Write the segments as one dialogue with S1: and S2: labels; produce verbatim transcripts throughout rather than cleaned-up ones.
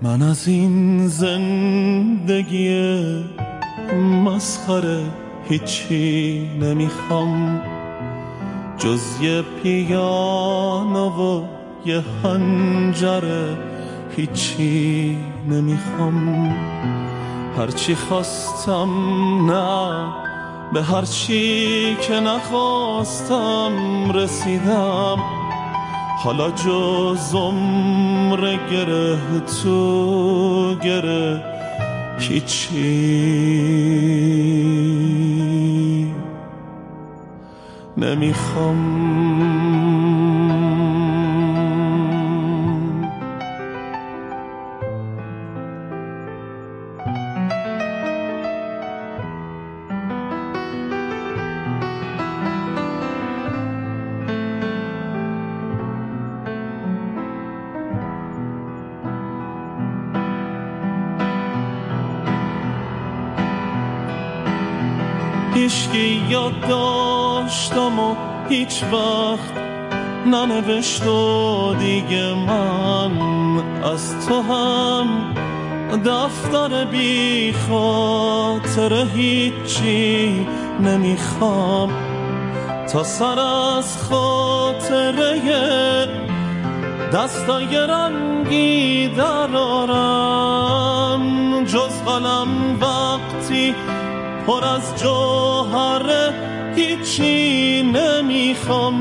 S1: من از این زندگی مسخره هیچی نمیخوام، جز یه پیانو و یه حنجره هیچی نمیخوام. هرچی خواستم نه، به هرچی که نخواستم رسیدم. حالا جز عمر گره تو گره هیچی نمیخوام. هیچکی یاد داشتم و هیچ وقت ننوشت و دیگه من از تو هم دفتر بی خاطر هیچی نمیخوام. تا سر از خاطره دستای رنگی درارم، جز قلم وقتی پر از جوهر هیچی نمیخوام.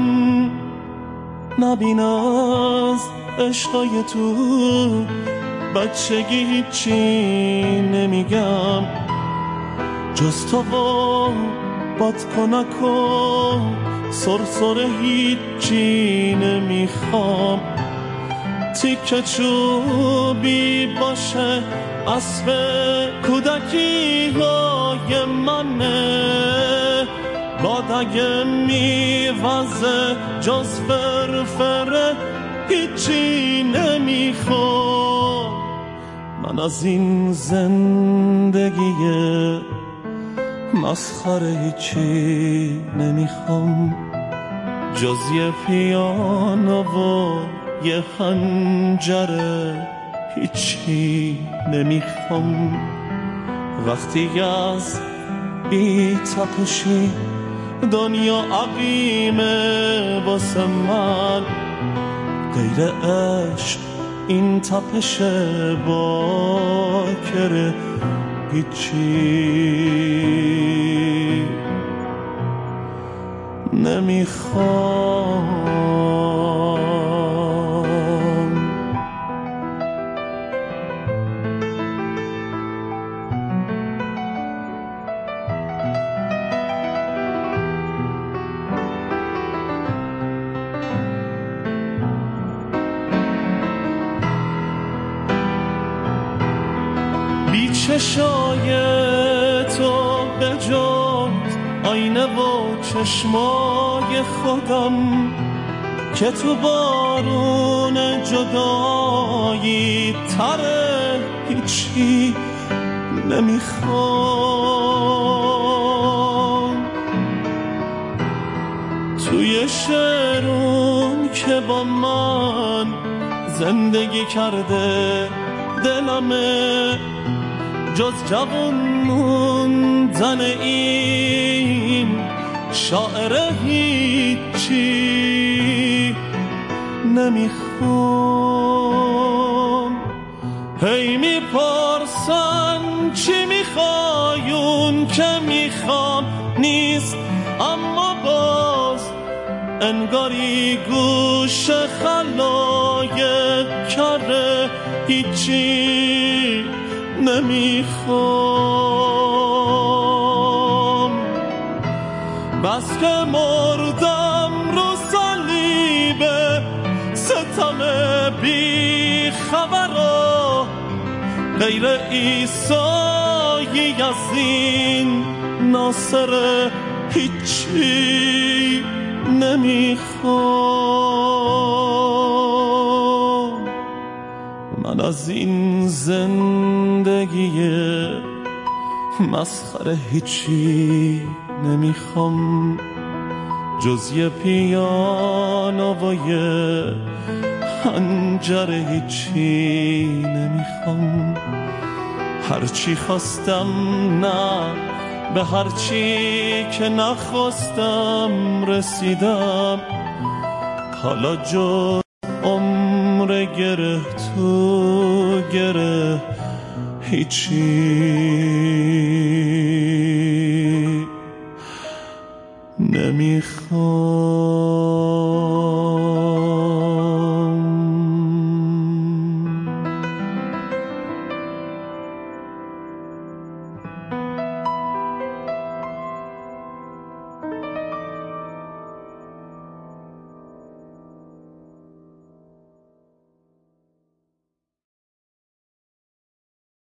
S1: نبین از عشقای تو بچگی هیچی نمیگم، جز تو و بادکنک و سرسره هیچی نمیخوام. تیکه چوبی باشه اسب کودکی های منه، باد اگه میوزه جز فرفره هیچی نمیخوام. من از این زندگی مسخره هیچی نمیخوام، جز یه پیانو و یه خنجره هیچی نمیخوام. وقتی از بی تپشی دنیا عقیمه واسه من، غیر عشق این تپش باکره هیچی نمیخوام. چشای تو به جز آینه و چشمای خودم که تو بارون جدایی تره هیچی نمیخوام. توی شعرون که با من زندگی کرده دلمه، جز جوان موندن این شاعر هیچی نمیخوام. هی میپرسن چی میخوایون که میخوام نیست، اما باز انگاری گوش خلایق کره هیچی نمیخوام. بس که مردم رو صلیب ستم بی خبرا، غیر عیسایی از این ناصر هیچی نمیخوام. من از این زندگی مسخره هیچی نمیخوام، جز یه پیانو و یه حنجره هیچی نمیخوام. هرچی خواستم نه، به هرچی که نخواستم رسیدم. حالا جز عمر گره تو گره هیچی نمیخوام.